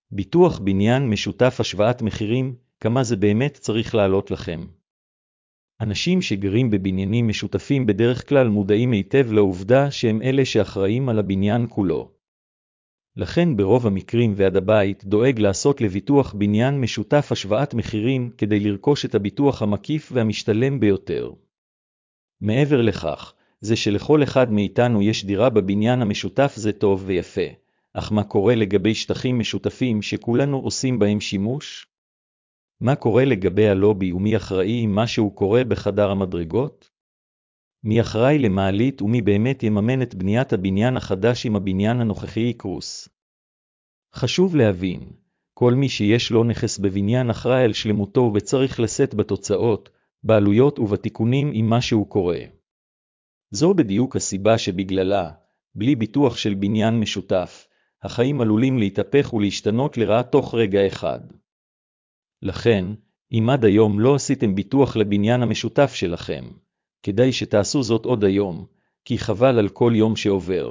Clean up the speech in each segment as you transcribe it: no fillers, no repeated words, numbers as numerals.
ביטוח בניין משותף השוואת מחירים, כמה זה באמת צריך לעלות לכם. אנשים שגרים בבניינים משותפים בדרך כלל מודעים היטב לעובדה שהם אלה שאחראים על הבניין כולו. לכן ברוב המקרים ועד הבית דואג לעשות לביטוח בניין משותף השוואת מחירים כדי לרכוש את הביטוח המקיף והמשתלם ביותר. מעבר לכך, זה שלכל אחד מאיתנו יש דירה בבניין המשותף זה טוב ויפה, אך מה קורה לגבי שטחים משותפים שכולנו עושים בהם שימוש? מה קורה לגבי הלובי ומי אחראי אם משהו קורה בחדר המדרגות? מי אחראי למעלית ומי באמת יממן את בניית הבניין החדש אם הבניין הנוכחי יקרוס? חשוב להבין, כל מי שיש לו נכס בבניין אחראי על שלמותו וצריך לשאת בתוצאות, בעלויות ובתיקונים אם משהו קורה. זו בדיוק הסיבה שבגללה, בלי ביטוח של בניין משותף, החיים עלולים להתהפך ולהשתנות לרעה תוך רגע אחד. לכן, אם עד היום לא עשיתם ביטוח לבניין המשותף שלכם, כדאי שתעשו זאת עוד היום, כי חבל על כל יום שעובר.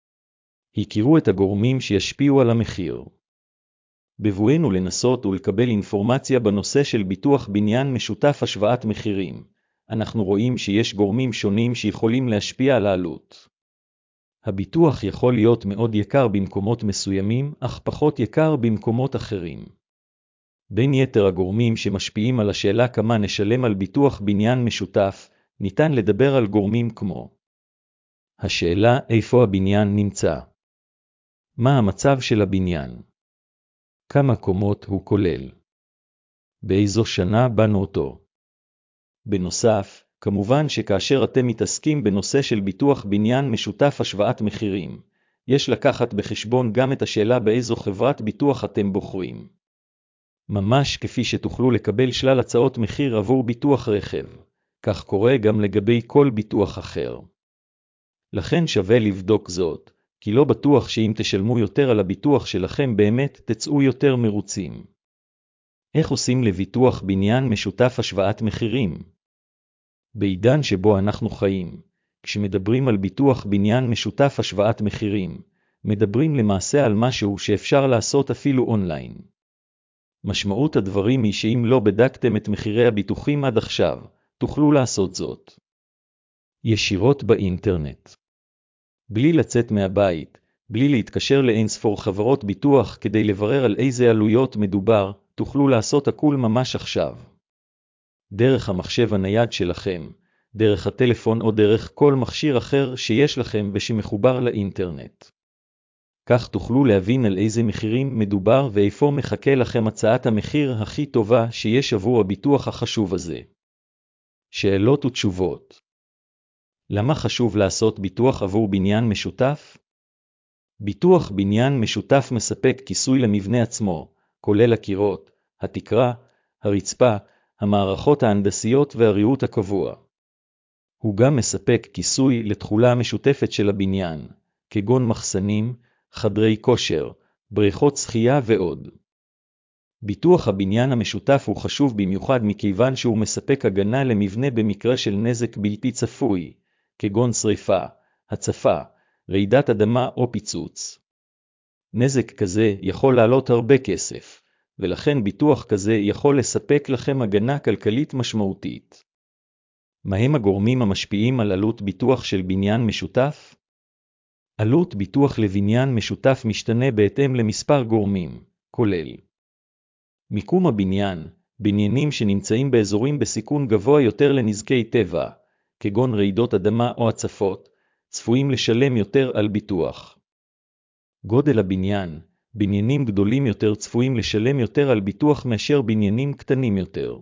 הכירו את הגורמים שישפיעו על המחיר. בבואנו לנסות ולקבל אינפורמציה בנושא של ביטוח בניין משותף השוואת מחירים, אנחנו רואים שיש גורמים שונים שיכולים להשפיע על העלות. הביטוח יכול להיות מאוד יקר במקומות מסוימים, אך פחות יקר במקומות אחרים. בין יתר הגורמים שמשפיעים על השאלה כמה נשלם על ביטוח בניין משותף, ניתן לדבר על גורמים כמו השאלה איפה הבניין נמצא, מה המצב של הבניין, כמה קומות הוא כולל, באיזו שנה בנו אותו. בנוסף, כמובן שכאשר אתם מתעסקים בנושא של ביטוח בניין משותף השוואת מחירים, יש לקחת בחשבון גם את השאלה באיזו חברת ביטוח אתם בוחרים. ממש כפי שתוכלו לקבל שלל הצעות מחיר עבור ביטוח רכב, כך קורה גם לגבי כל ביטוח אחר. לכן שווה לבדוק זאת, כי לא בטוח שאם תשלמו יותר על הביטוח שלכם באמת תצאו יותר מרוצים. איך עושים לביטוח בניין משותף השוואת מחירים? בעידן שבו אנחנו חיים, כשמדברים על ביטוח בניין משותף השוואת מחירים, מדברים למעשה על משהו שאפשר לעשות אפילו אונליין. משמעות הדברים היא שאם לא בדקתם את מחירי הביטוחים עד עכשיו, תוכלו לעשות זאת ישירות באינטרנט. בלי לצאת מהבית, בלי להתקשר לאינספור חברות ביטוח כדי לברר על איזה עלויות מדובר, תוכלו לעשות הכל ממש עכשיו. דרך המחשב הנייד שלכם, דרך הטלפון או דרך כל מכשיר אחר שיש לכם ושמחובר לאינטרנט. כך תוכלו להבין על איזה מחירים מדובר ואיפה מחכה לכם הצעת המחיר הכי טובה שיש עבור הביטוח החשוב הזה. שאלות ותשובות. למה חשוב לעשות ביטוח עבור בניין משותף? ביטוח בניין משותף מספק כיסוי למבנה עצמו, כולל הקירות, התקרה, הרצפה, המערכות ההנדסיות והריהוט הקבוע. הוא גם מספק כיסוי לתכולה המשותפת של הבניין, כגון מחסנים, חדרי כושר, בריכות שחייה ועוד. ביטוח הבניין המשותף הוא חשוב במיוחד מכיוון שהוא מספק הגנה למבנה במקרה של נזק בלתי צפוי, כגון שריפה, הצפה, רעידת אדמה או פיצוץ. נזק כזה יכול לעלות הרבה כסף, ולכן ביטוח כזה יכול לספק לכם הגנה כלכלית משמעותית. מהם הגורמים המשפיעים על עלות ביטוח של בניין משותף? עלות ביטוח לבניין משותף משתנה בהתאם למספר גורמים, כולל מיקום הבניין, בניינים שנמצאים באזורים בסיכון גבוה יותר לנזקי טבע, כגון רעידות אדמה או הצפות, צפויים לשלם יותר על ביטוח. גודל הבניין, בניינים גדולים יותר צפויים לשלם יותר על ביטוח מאשר בניינים קטנים יותר.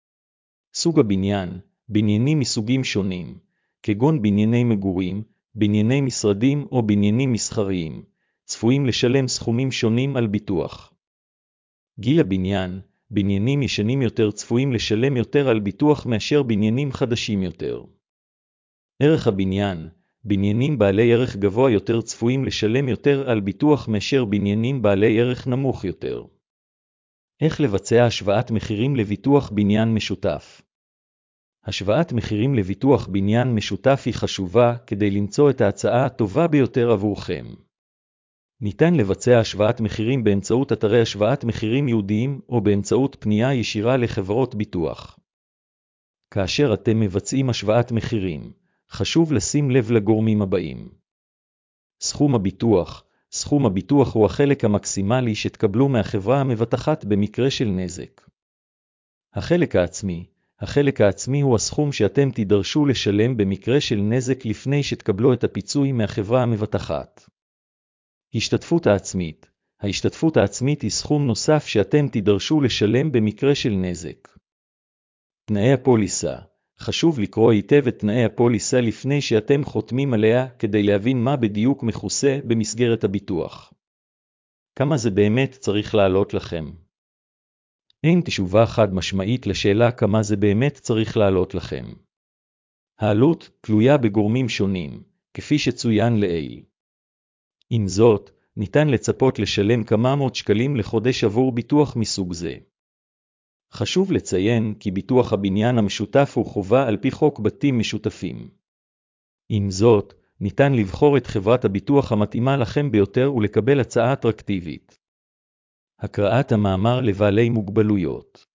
סוג הבניין, בניינים מסוגים שונים, כגון בנייני מגורים, בנייני משרדים או בניינים מסחריים, צפויים לשלם סכומים שונים על ביטוח. גיל הבניין, בניינים ישנים יותר צפויים לשלם יותר על ביטוח מאשר בניינים חדשים יותר. ערך הבניין, בניינים בעלי ערך גבוה יותר צפויים לשלם יותר על ביטוח מאשר בניינים בעלי ערך נמוך יותר. איך לבצע השוואת מחירים לביטוח בניין משותף? השוואת מחירים לביטוח בניין משותף היא חשובה כדי למצוא את ההצעה הטובה ביותר עבורכם. ניתן לבצע השוואת מחירים באמצעות אתרי השוואת מחירים ייעודיים או באמצעות פנייה ישירה לחברות ביטוח. כאשר אתם מבצעים השוואת מחירים, חשוב לשים לב לגורמים הבאים. סכום הביטוח. סכום הביטוח הוא החלק המקסימלי שתקבלו מהחברה המבטחת במקרה של נזק. החלק העצמי. החלק העצמי הוא הסכום שאתם תידרשו לשלם במקרה של נזק לפני שתקבלו את הפיצוי מהחברה המבטחת. השתתפות העצמית. ההשתתפות העצמית היא סכום נוסף שאתם תידרשו לשלם במקרה של נזק. תנאי הפוליסה. חשוב לקרוא היטב את תנאי הפוליסה לפני שאתם חותמים עליה כדי להבין מה בדיוק מכוסה במסגרת הביטוח. כמה זה באמת צריך לעלות לכם? אין תשובה חד משמעית לשאלה כמה זה באמת צריך לעלות לכם. העלות תלויה בגורמים שונים, כפי שצוין לעיל. עם זאת, ניתן לצפות לשלם כמה מאות שקלים לחודש עבור ביטוח מסוג זה. חשוב לציין כי ביטוח הבניין המשותף הוא חובה על פי חוק בתים משותפים. עם זאת, ניתן לבחור את חברת הביטוח המתאימה לכם ביותר ולקבל הצעה אטרקטיבית. הקראת המאמר לבעלי מוגבלויות.